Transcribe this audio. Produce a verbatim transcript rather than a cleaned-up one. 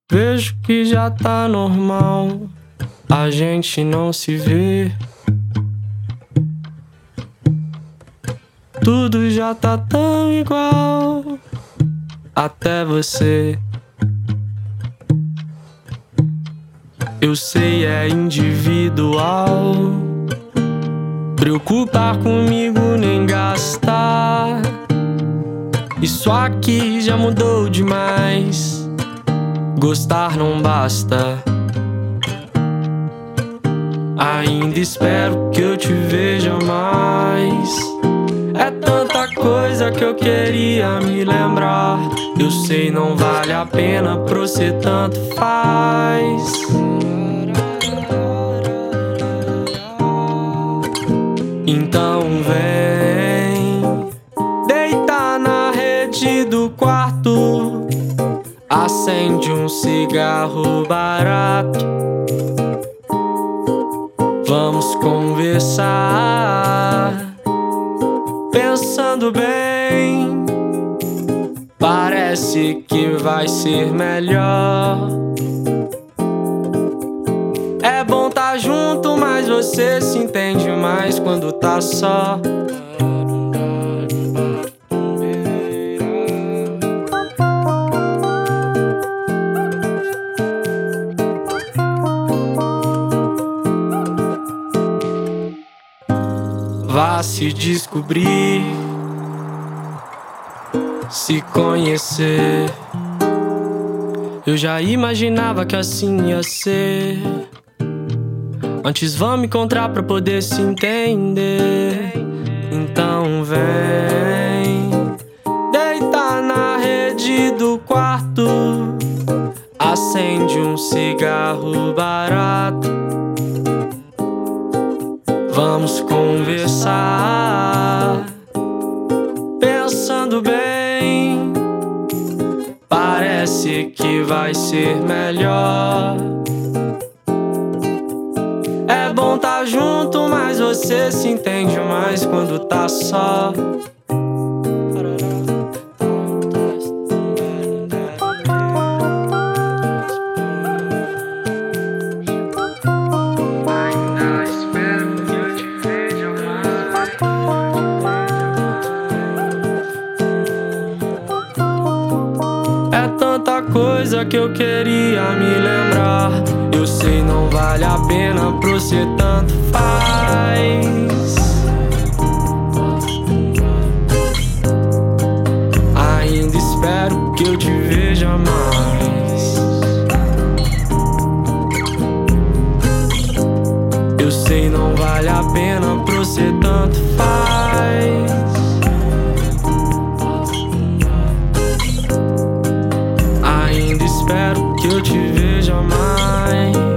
Vejo que já tá normal a gente não se vê. Tudo já tá tão igual, até você. Eu sei, é individual. Preocupar comigo nem gastar. Isso aqui já mudou demais. Gostar não basta. Ainda espero que eu te veja mais. É tanta coisa que eu queria me lembrar. Eu sei, não vale a pena, pra você tanto faz. Então vem deitar na rede do quarto. Acende um cigarro barato. Vamos conversar. Pensando bem, parece que vai ser melhor. É bom tá junto, mas você se entende mais quando tá só. Vá se descobrir, se conhecer. Eu já imaginava que assim ia ser. Antes vamos encontrar pra poder se entender. Então vem deitar na rede do quarto. Acende um cigarro barato. Vamos conversar. Pensando bem, parece que vai ser melhor. É bom tá junto, mas você se entende mais quando tá só. É tanta coisa que eu queria me lembrar. Eu sei, não vale a pena, pra você tanto faz. Ainda espero que eu te veja mais. Eu sei, não vale a pena, pra você tanto faz. Ainda espero que eu te veja mais.